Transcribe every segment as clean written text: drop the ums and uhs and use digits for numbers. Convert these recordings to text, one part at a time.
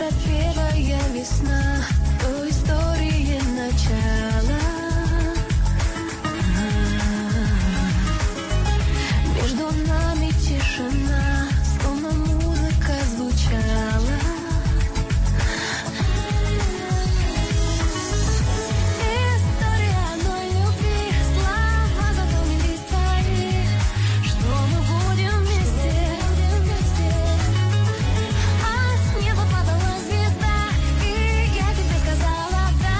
Наша первая весна, той истории начало. Между нами тишина, словно музыка звучала. История одной любви, слова запомнились твои, что мы будем вместе. А с неба падала звезда, и я тебе сказала да.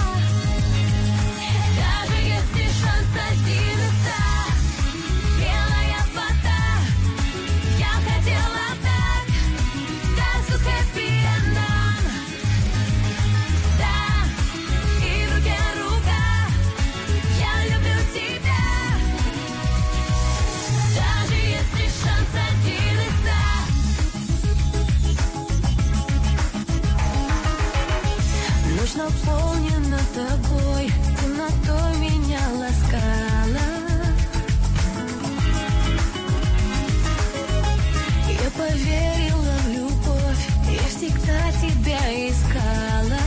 Даже если шанс один и ста, белая вода, я хотела так сказку с хэппи-эндом. Да, и в руке рука, я люблю тебя. Даже если шанс один и ста. Ночь наполнена тобой, темнотой меня ласкала. Я поверила в любовь, я всегда тебя искала.